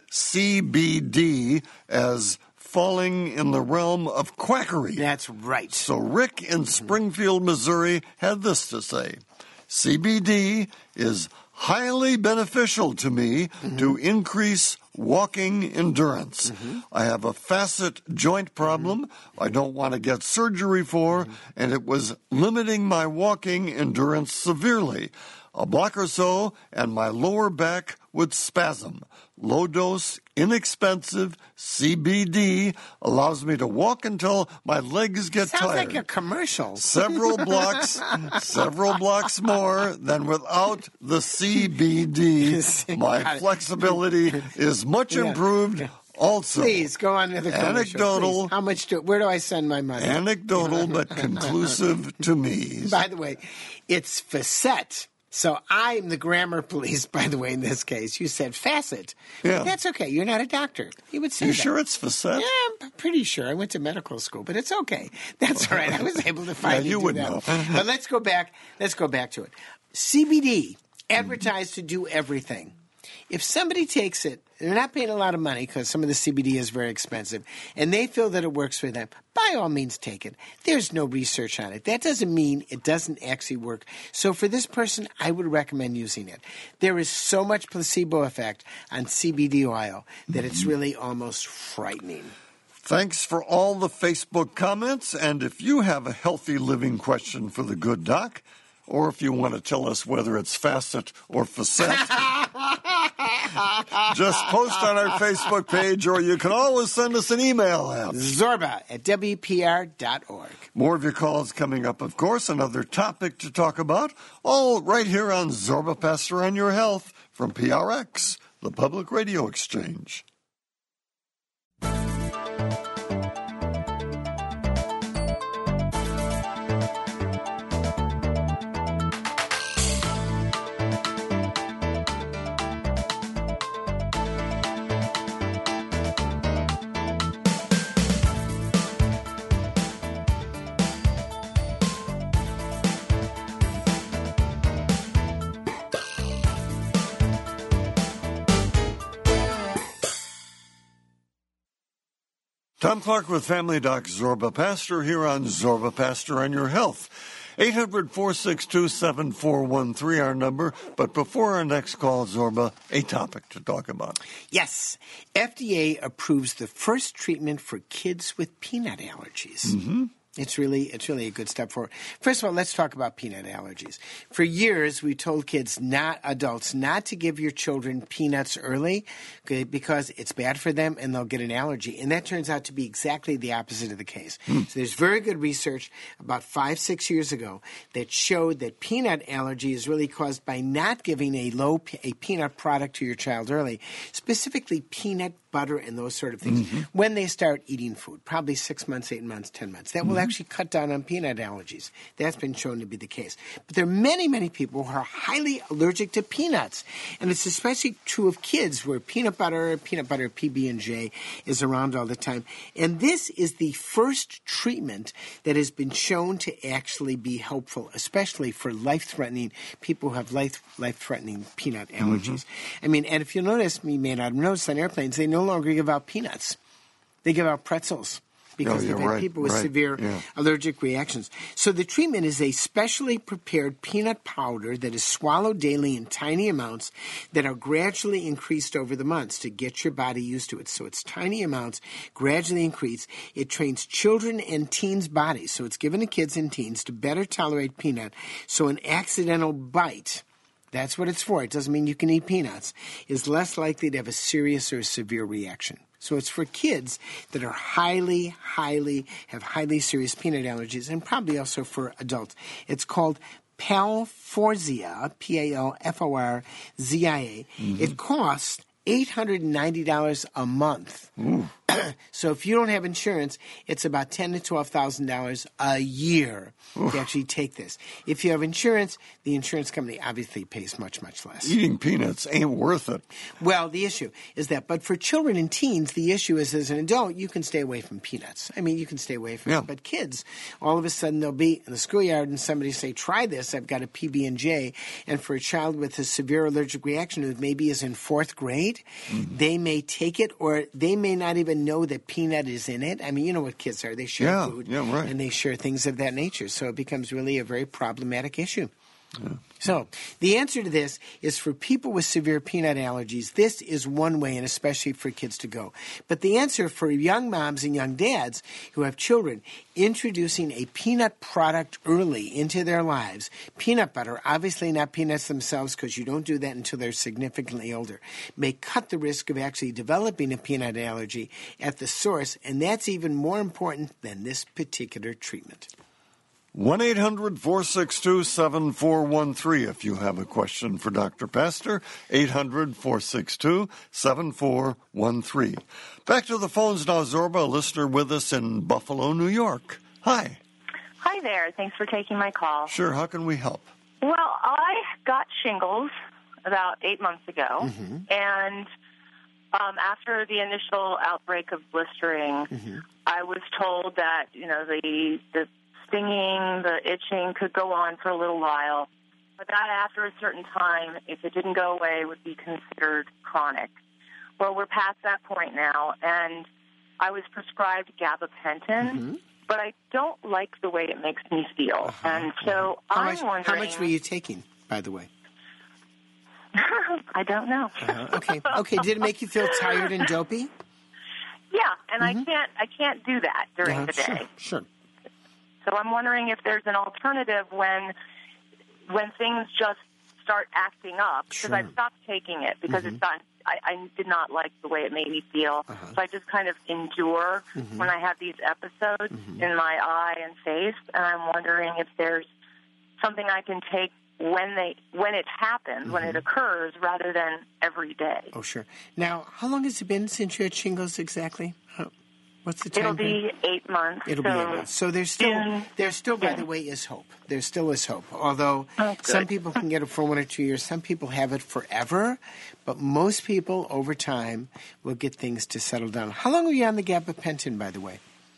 [SPEAKER 1] CBD as falling in the realm of quackery.
[SPEAKER 2] That's right.
[SPEAKER 1] So Rick in Springfield, Missouri, had this to say. CBD is highly beneficial to me to increase walking endurance. I have a facet joint problem I don't want to get surgery for, and it was limiting my walking endurance severely. A block or so, and my lower back would spasm. Low-dose, inexpensive CBD allows me to walk until my legs get tired.
[SPEAKER 2] Sounds like a commercial.
[SPEAKER 1] Several blocks more than without the CBD. My flexibility is much improved. Also,
[SPEAKER 2] please go on with the commercial.
[SPEAKER 1] Anecdotal.
[SPEAKER 2] Please. How much? Where do I send my money?
[SPEAKER 1] Anecdotal, but conclusive to me.
[SPEAKER 2] By the way, it's facet. So I'm the grammar police, by the way, in this case. You said facet.
[SPEAKER 1] Yeah.
[SPEAKER 2] That's okay. You're not a doctor. You would say
[SPEAKER 1] You
[SPEAKER 2] that.
[SPEAKER 1] sure it's facet?
[SPEAKER 2] Yeah, I'm pretty sure. I went to medical school, but it's okay. That's all right. I was able to finally
[SPEAKER 1] you
[SPEAKER 2] do
[SPEAKER 1] would
[SPEAKER 2] that.
[SPEAKER 1] know.
[SPEAKER 2] But let's go back to it. CBD, advertised to do everything. If somebody takes it, they're not paying a lot of money because some of the CBD is very expensive, and they feel that it works for them, by all means take it. There's no research on it. That doesn't mean it doesn't actually work. So for this person, I would recommend using it. There is so much placebo effect on CBD oil that it's really almost frightening.
[SPEAKER 1] Thanks for all the Facebook comments, and if you have a healthy living question for the good doc, or if you want to tell us whether it's facet or facet, just post on our Facebook page, or you can always send us an email at
[SPEAKER 2] zorba@wpr.org.
[SPEAKER 1] More of your calls coming up, of course, another topic to talk about, all right here on Zorba Pastor on Your Health from PRX, the Public Radio Exchange. Tom Clark with Family Doc Zorba Pastor here on Zorba Pastor on Your Health. 800-462-7413, our number. But before our next call, Zorba, a topic to talk about.
[SPEAKER 2] Yes. FDA approves the first treatment for kids with peanut allergies. Mm-hmm. It's really a good step forward. First of all, let's talk about peanut allergies. For years, we told kids, not adults, not to give your children peanuts early, okay, because it's bad for them and they'll get an allergy. And that turns out to be exactly the opposite of the case. So there's very good research about 5-6 years ago that showed that peanut allergy is really caused by not giving a peanut product to your child early, specifically peanut butter and those sort of things, when they start eating food, probably 6 months, 8 months, 10 months. That will actually cut down on peanut allergies. That's been shown to be the case. But there are many, many people who are highly allergic to peanuts. And it's especially true of kids where peanut butter, PB&J is around all the time. And this is the first treatment that has been shown to actually be helpful, especially for life-threatening people who have life-threatening peanut allergies. I mean, and if you notice, you may not have noticed on airplanes, they no longer give out peanuts. They give out pretzels because they've had people with severe allergic reactions. So the treatment is a specially prepared peanut powder that is swallowed daily in tiny amounts that are gradually increased over the months to get your body used to it. So it's tiny amounts, gradually increased. It trains children and teens' bodies, so it's given to kids and teens to better tolerate peanut. So an accidental bite, that's what it's for. It doesn't mean you can eat peanuts, is less likely to have a serious or severe reaction. So it's for kids that are highly serious peanut allergies, and probably also for adults. It's called Palforzia, Palforzia. It costs $890 a month. So if you don't have insurance, it's about $10,000 to $12,000 a year to actually take this. If you have insurance, the insurance company obviously pays much, much less.
[SPEAKER 1] Eating peanuts ain't worth it.
[SPEAKER 2] Well, the issue is that, but for children and teens, the issue is as an adult, you can stay away from peanuts. I mean, you can stay away from it. But kids, all of a sudden, they'll be in the schoolyard and somebody say, try this, I've got a PB&J. And for a child with a severe allergic reaction who maybe is in 4th grade, they may take it, or they may not even know that peanut is in it. I mean, you know what kids are. They share food, and they share things of that nature. So it becomes really a very problematic issue. So the answer to this is for people with severe peanut allergies, this is one way, and especially for kids to go. But the answer for young moms and young dads who have children, introducing a peanut product early into their lives, peanut butter, obviously not peanuts themselves because you don't do that until they're significantly older, may cut the risk of actually developing a peanut allergy at the source, and that's even more important than this particular treatment.
[SPEAKER 1] 1-800-462-7413 if you have a question for Dr. Pastor. 800-462-7413. Back to the phones now, Zorba, a listener with us in Buffalo, New York. Hi.
[SPEAKER 6] Hi there. Thanks for taking my call.
[SPEAKER 1] Sure. How can we help?
[SPEAKER 6] Well, I got shingles about 8 months ago, and after the initial outbreak of blistering, I was told that, you know, the stinging, the itching could go on for a little while, but that after a certain time, if it didn't go away, would be considered chronic. Well, we're past that point now, and I was prescribed gabapentin, but I don't like the way it makes me feel. And so I'm wondering...
[SPEAKER 2] How much were you taking, by the way?
[SPEAKER 6] I don't know.
[SPEAKER 2] Okay. Did it make you feel tired and dopey?
[SPEAKER 6] Yeah, and I can't do that during the day.
[SPEAKER 2] Sure.
[SPEAKER 6] So I'm wondering if there's an alternative when things just start acting up, because I've stopped taking it because it's not. I did not like the way it made me feel, so I just kind of endure when I have these episodes in my eye and face, and I'm wondering if there's something I can take when it happens, when it occurs, rather than every day.
[SPEAKER 2] Oh, sure. Now, how long has it been since you had shingles exactly? What's the time?
[SPEAKER 6] It'll be 8 months.
[SPEAKER 2] It'll be 8 months. So there's still, by the way, is hope. There still is hope. Although some people can get it for 1 or 2 years, some people have it forever, but most people over time will get things to settle down. How long were you on the gabapentin, by the way?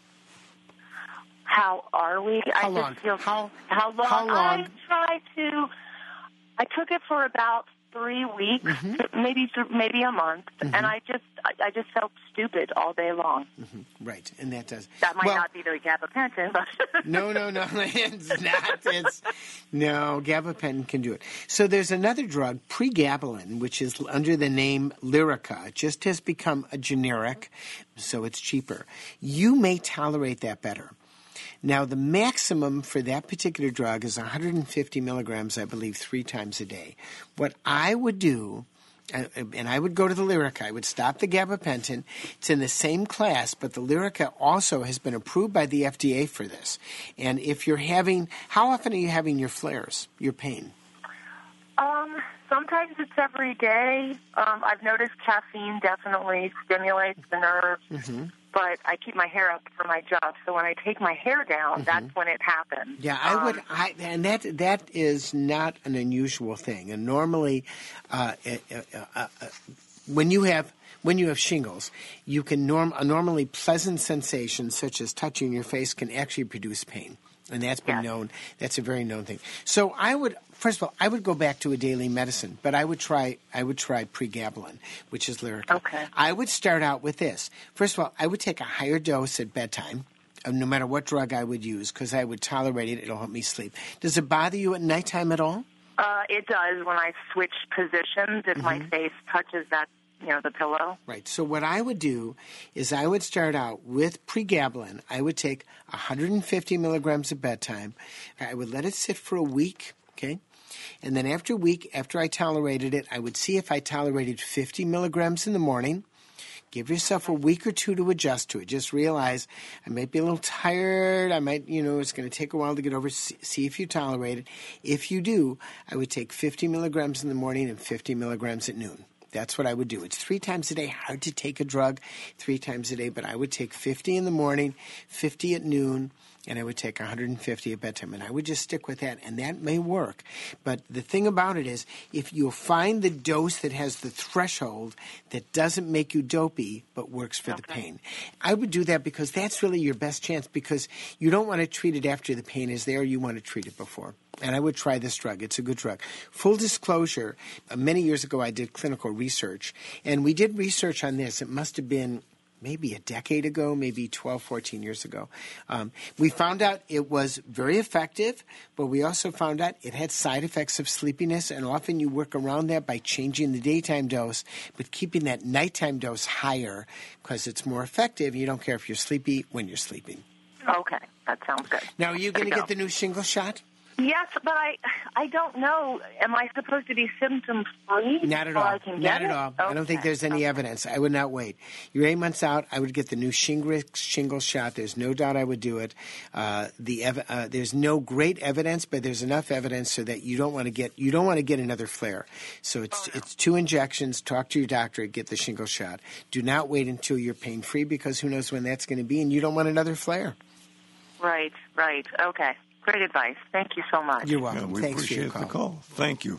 [SPEAKER 6] How are we?
[SPEAKER 2] How long?
[SPEAKER 6] How long? I took it for about 3 weeks, maybe a month, and I just felt stupid all day long.
[SPEAKER 2] Right, and that does.
[SPEAKER 6] That might not be the gabapentin, but
[SPEAKER 2] no, it's not. No, gabapentin can do it. So there's another drug, pregabalin, which is under the name Lyrica. It just has become a generic, so it's cheaper. You may tolerate that better. Now, the maximum for that particular drug is 150 milligrams, I believe, 3 times a day. What I would do, and I would go to the Lyrica, I would stop the gabapentin. It's in the same class, but the Lyrica also has been approved by the FDA for this. And if you're having, how often are you having your flares, your pain?
[SPEAKER 6] Sometimes it's every day. I've noticed caffeine definitely stimulates the nerves. But I keep my hair up for my job, so when I take my hair down, that's when it happens.
[SPEAKER 2] Yeah, and that is not an unusual thing. And normally, when you have shingles, you can normally pleasant sensations such as touching your face can actually produce pain. And that's been known. That's a very known thing. So first of all, I would go back to a daily medicine, but I would try pregabalin, which is Lyrica.
[SPEAKER 6] Okay.
[SPEAKER 2] I would start out with this. First of all, I would take a higher dose at bedtime, no matter what drug I would use, because I would tolerate it. It'll help me sleep. Does it bother you at nighttime at all?
[SPEAKER 6] It does when I switch positions, if my face touches that, the pillow.
[SPEAKER 2] Right. So what I would do is I would start out with pregabalin. I would take 150 milligrams at bedtime. I would let it sit for a week, okay? And then after a week, after I tolerated it, I would see if I tolerated 50 milligrams in the morning. Give yourself a week or two to adjust to it. Just realize I might be a little tired. I might, it's going to take a while to get over, see if you tolerate it. If you do, I would take 50 milligrams in the morning and 50 milligrams at noon. That's what I would do. It's 3 times a day. Hard to take a drug 3 times a day, but I would take 50 in the morning, 50 at noon, and I would take 150 at bedtime. And I would just stick with that, and that may work. But the thing about it is, if you'll find the dose that has the threshold that doesn't make you dopey but works for the pain, I would do that because that's really your best chance, because you don't want to treat it after the pain is there. You want to treat it before. And I would try this drug. It's a good drug. Full disclosure, many years ago I did clinical research, and we did research on this. It must have been maybe a decade ago, maybe 12, 14 years ago. We found out it was very effective, but we also found out it had side effects of sleepiness, and often you work around that by changing the daytime dose, but keeping that nighttime dose higher because it's more effective. You don't care if you're sleepy when you're sleeping.
[SPEAKER 6] Okay, that sounds good.
[SPEAKER 2] Now, are you going to get the new shingle shot?
[SPEAKER 6] Yes, but I don't know. Am I supposed to be symptom-free?
[SPEAKER 2] Not at all. Not at all.
[SPEAKER 6] Okay.
[SPEAKER 2] I don't think there's any evidence. I would not wait. You're 8 months out. I would get the new shingle shot. There's no doubt I would do it. There's no great evidence, but there's enough evidence so that you don't want to get another flare. So it's 2 injections. Talk to your doctor. Get the shingle shot. Do not wait until you're pain-free, because who knows when that's going to be, and you don't want another flare.
[SPEAKER 6] Right. Okay. Great advice. Thank you so much.
[SPEAKER 2] You're welcome.
[SPEAKER 1] We
[SPEAKER 2] Thanks
[SPEAKER 1] appreciate
[SPEAKER 2] for your call.
[SPEAKER 1] the call. Thank you.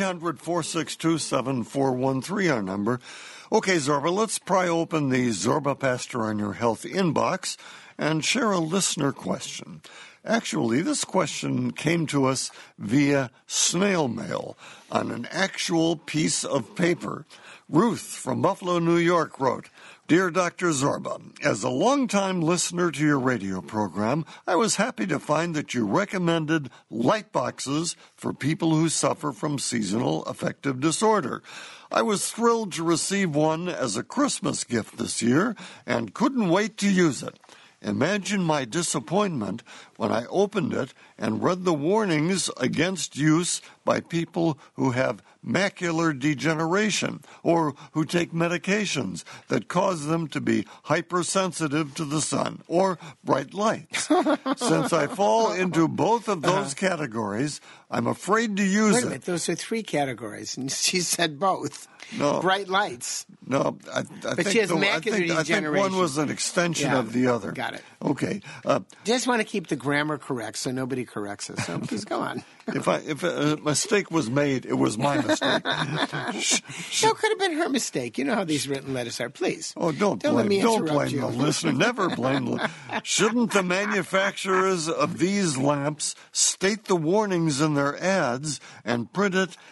[SPEAKER 1] 800-462-7413, our number. Okay, Zorba, let's pry open the Zorba Pastor on Your Health inbox and share a listener question. Actually, this question came to us via snail mail on an actual piece of paper. Ruth from Buffalo, New York wrote, Dear Dr. Zorba, as a longtime listener to your radio program, I was happy to find that you recommended light boxes for people who suffer from seasonal affective disorder. I was thrilled to receive one as a Christmas gift this year and couldn't wait to use it. Imagine my disappointment when I opened it and read the warnings against use by people who have macular degeneration or who take medications that cause them to be hypersensitive to the sun or bright lights. Since I fall into both of those categories, I'm afraid to use
[SPEAKER 2] Wait a minute, those are 3 categories, and she said both.
[SPEAKER 1] No.
[SPEAKER 2] Bright lights.
[SPEAKER 1] No, I think
[SPEAKER 2] she has macular
[SPEAKER 1] I think one was an extension of the other.
[SPEAKER 2] Got it.
[SPEAKER 1] Okay.
[SPEAKER 2] Just want to keep the grammar correct so nobody corrects us. So please go on.
[SPEAKER 1] If a mistake was made, it was my mistake.
[SPEAKER 2] No, it could have been her mistake. You know how these written letters are. Please.
[SPEAKER 1] Oh, don't
[SPEAKER 2] let me
[SPEAKER 1] blame
[SPEAKER 2] interrupt you.
[SPEAKER 1] the listener. Never blame the Shouldn't the manufacturers of these lamps state the warnings in their ads and print it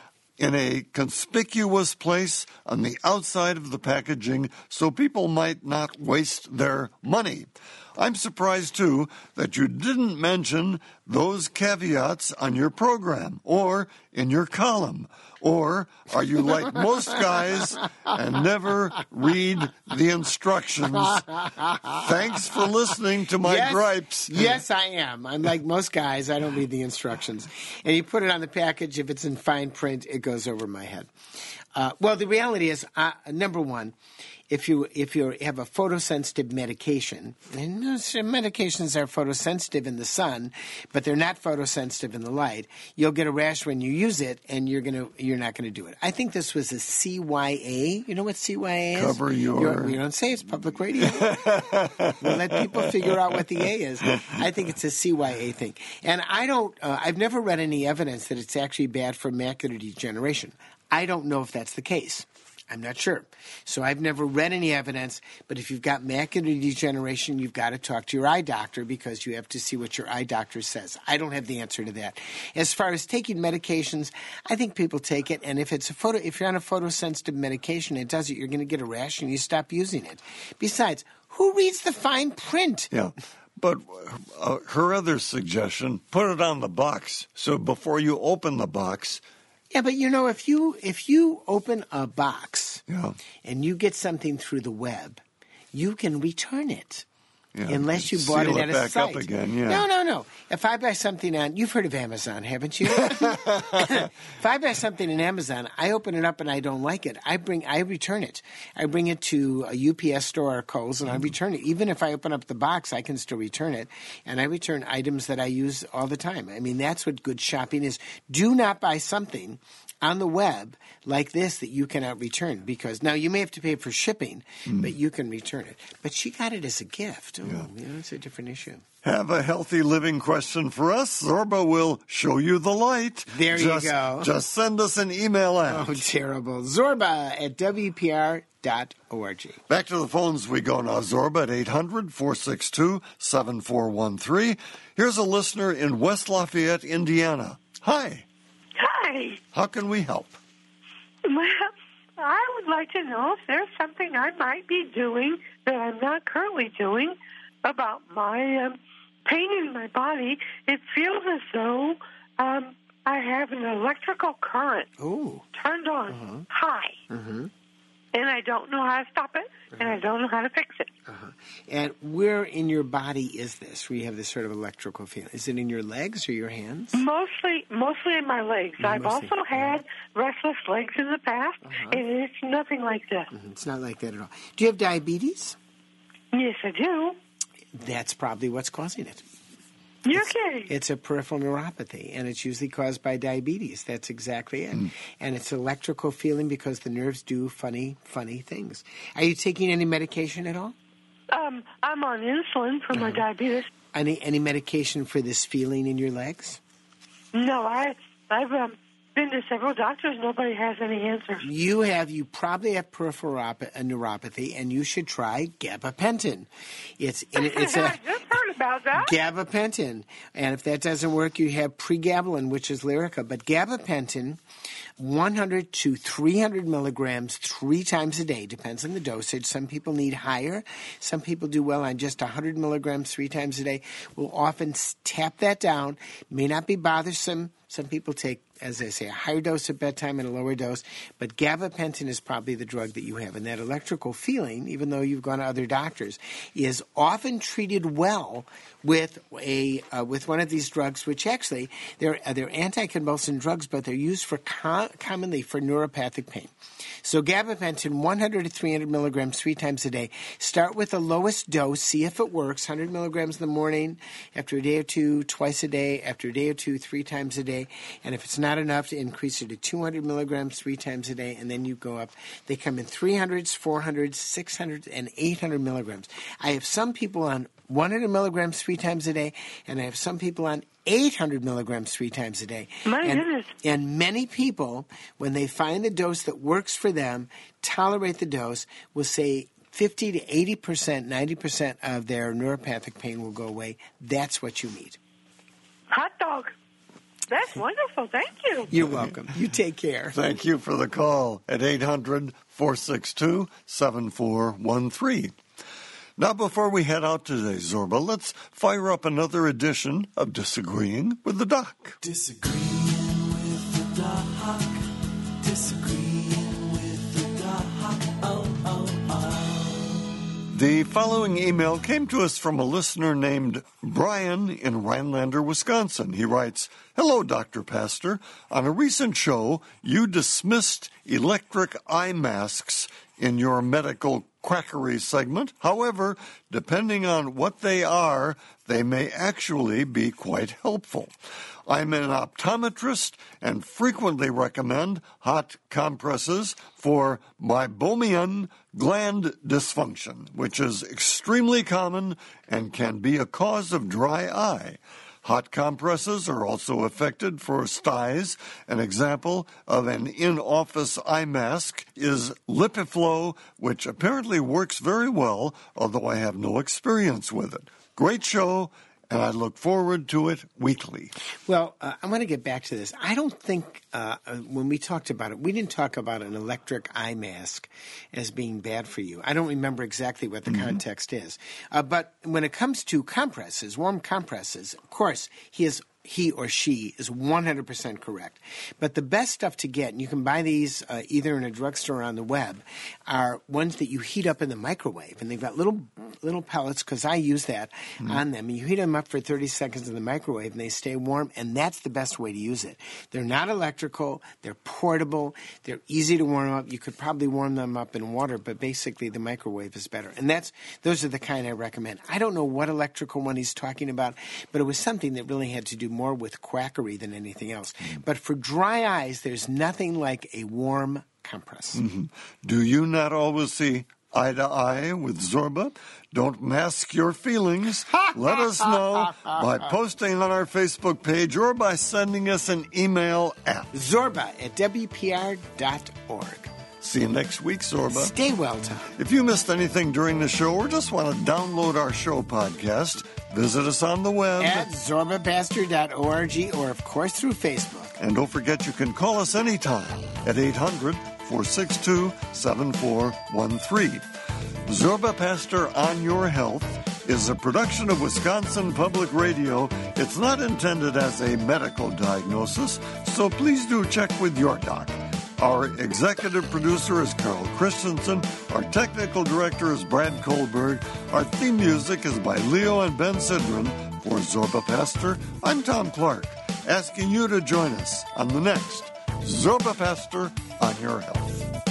[SPEAKER 1] in a conspicuous place on the outside of the packaging so people might not waste their money. I'm surprised, too, that you didn't mention those caveats on your program or in your column. Or are you like most guys and never read the instructions? Thanks for listening to my gripes.
[SPEAKER 2] Yes, I am. I'm like most guys. I don't read the instructions. And you put it on the package. If it's in fine print, it goes over my head. Well, the reality is, number one, if you have a photosensitive medication, and medications are photosensitive in the sun, but they're not photosensitive in the light, you'll get a rash when you use it, and you're not gonna do it. I think this was a CYA. You know what CYA is?
[SPEAKER 1] Cover your.
[SPEAKER 2] We don't say it's public radio. We'll let people figure out what the A is. I think it's a CYA thing, and I don't. I've never read any evidence that it's actually bad for macular degeneration. I don't know if that's the case. I'm not sure. So I've never read any evidence, but if you've got macular degeneration, you've got to talk to your eye doctor because you have to see what your eye doctor says. I don't have the answer to that. As far as taking medications, I think people take it, and if you're on a photosensitive medication, it does it, you're going to get a rash and you stop using it. Besides, who reads the fine print?
[SPEAKER 1] Yeah. But her other suggestion, put it on the box. So before you open the box.
[SPEAKER 2] Yeah, but if you open a box and you get something through the web, you can return it. Yeah, unless you bought it at a site.
[SPEAKER 1] Up again, yeah.
[SPEAKER 2] No. If I buy something you've heard of Amazon, haven't you? If I buy something in Amazon, I open it up and I don't like it. I return it. I bring it to a UPS store or Kohl's and I return it. Even if I open up the box, I can still return it. And I return items that I use all the time. I mean, that's what good shopping is. Do not buy something on the web like this that you cannot return, because now you may have to pay for shipping, but you can return it. But she got it as a gift. It's a different issue.
[SPEAKER 1] Have a healthy living question for us? Zorba will show you the light.
[SPEAKER 2] There you go.
[SPEAKER 1] Just send us an email at.
[SPEAKER 2] Oh, terrible. Zorba at WPR.org.
[SPEAKER 1] Back to the phones we go now. Zorba at 800-462-7413. Here's a listener in West Lafayette, Indiana. Hi.
[SPEAKER 7] Hi.
[SPEAKER 1] How can we help?
[SPEAKER 7] Well, I would like to know if there's something I might be doing that I'm not currently doing about my pain in my body. It feels as though I have an electrical current turned on high. Mm-hmm. And I don't know how to stop it, and I don't know how to fix it.
[SPEAKER 2] And where in your body is this, where you have this sort of electrical feeling? Is it in your legs or your hands?
[SPEAKER 7] Mostly in my legs. I've also had restless legs in the past, and it's nothing like this.
[SPEAKER 2] It's not like that at all. Do you have diabetes?
[SPEAKER 7] Yes, I do.
[SPEAKER 2] That's probably what's causing it.
[SPEAKER 7] You're kidding.
[SPEAKER 2] It's a peripheral neuropathy, and it's usually caused by diabetes. That's exactly it. And it's electrical feeling because the nerves do funny things. Are you taking any medication at all?
[SPEAKER 7] I'm on insulin for my diabetes.
[SPEAKER 2] Any medication for this feeling in your legs?
[SPEAKER 7] No, I've been to several doctors. Nobody has any answers.
[SPEAKER 2] You probably have peripheral neuropathy, and you should try gabapentin. It's
[SPEAKER 7] I just heard about that.
[SPEAKER 2] Gabapentin. And if that doesn't work, you have pregabalin, which is Lyrica. But gabapentin, 100 to 300 milligrams 3 times a day, depends on the dosage. Some people need higher. Some people do well on just 100 milligrams 3 times a day. We'll often tap that down. May not be bothersome. Some people take, as I say, a higher dose at bedtime and a lower dose, but gabapentin is probably the drug that you have. And that electrical feeling, even though you've gone to other doctors, is often treated well with one of these drugs, which actually they're anticonvulsant drugs, but they're used for commonly for neuropathic pain. So gabapentin, 100 to 300 milligrams 3 times a day. Start with the lowest dose, see if it works. 100 milligrams in the morning, after a day or two, twice a day, after a day or two, 3 times a day. And if it's not enough, to increase it to 200 milligrams 3 times a day, and then you go up. They come in 300s, 400s, 600s, and 800 milligrams. I have some people on 100 milligrams 3 times a day, and I have some people on 800 milligrams 3 times a day.
[SPEAKER 7] My goodness.
[SPEAKER 2] And many people, when they find the dose that works for them, tolerate the dose, will say 50 to 80%, 90% of their neuropathic pain will go away. That's what you need.
[SPEAKER 7] Hot dog. That's wonderful. Thank you.
[SPEAKER 2] You're welcome. You take care.
[SPEAKER 1] Thank you for the call at 800-462-7413. Now, before we head out today, Zorba, let's fire up another edition of Disagreeing with the Doc.
[SPEAKER 5] Disagreeing with the doc. Disagreeing with the doc. Oh, oh, oh.
[SPEAKER 1] The following email came to us from a listener named Brian in Rhinelander, Wisconsin. He writes, "Hello, Dr. Pastor. On a recent show, you dismissed electric eye masks in your medical quackery segment. However, depending on what they are, they may actually be quite helpful. I'm an optometrist and frequently recommend hot compresses for meibomian gland dysfunction, which is extremely common and can be a cause of dry eye. Hot compresses are also effective for styes. An example of an in-office eye mask is Lipiflow, which apparently works very well, although I have no experience with it. Great show, and I look forward to it weekly."
[SPEAKER 2] Well, I want to get back to this. I don't think when we talked about it, we didn't talk about an electric eye mask as being bad for you. I don't remember exactly what the context is. But when it comes to compresses, warm compresses, of course, he or she is 100% correct. But the best stuff to get, and you can buy these either in a drugstore or on the web, are ones that you heat up in the microwave. And they've got little pellets, because I use that on them. And you heat them up for 30 seconds in the microwave, and they stay warm, and that's the best way to use it. They're not electrical. They're portable. They're easy to warm up. You could probably warm them up in water, but basically the microwave is better. And those are the kind I recommend. I don't know what electrical one he's talking about, but it was something that really had to do more with quackery than anything else. But for dry eyes, there's nothing like a warm compress.
[SPEAKER 1] Do you not always see eye to eye with Zorba? Don't mask your feelings. Let us know by posting on our Facebook page or by sending us an email at
[SPEAKER 2] zorba@wpr.org.
[SPEAKER 1] See you next week, Zorba.
[SPEAKER 2] Stay well, Tom.
[SPEAKER 1] If you missed anything during the show or just want to download our show podcast, visit us on the web
[SPEAKER 2] at zorbapastor.org or, of course, through Facebook.
[SPEAKER 1] And don't forget you can call us anytime at 800-462-7413. Zorba Pastor on Your Health is a production of Wisconsin Public Radio. It's not intended as a medical diagnosis, so please do check with your doc. Our executive producer is Carol Christensen. Our technical director is Brad Kohlberg. Our theme music is by Leo and Ben Sidran. For Zorba Pastor, I'm Tom Clark, asking you to join us on the next Zorba Pastor on Your Health.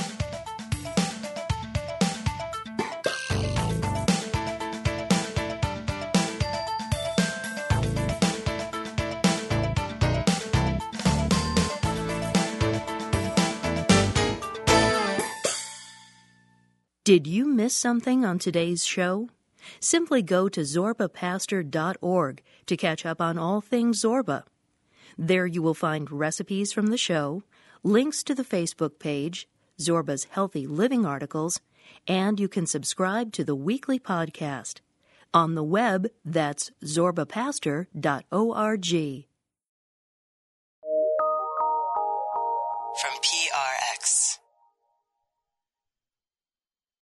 [SPEAKER 8] Did you miss something on today's show? Simply go to zorbapastor.org to catch up on all things Zorba. There you will find recipes from the show, links to the Facebook page, Zorba's Healthy Living articles, and you can subscribe to the weekly podcast. On the web, that's zorbapastor.org.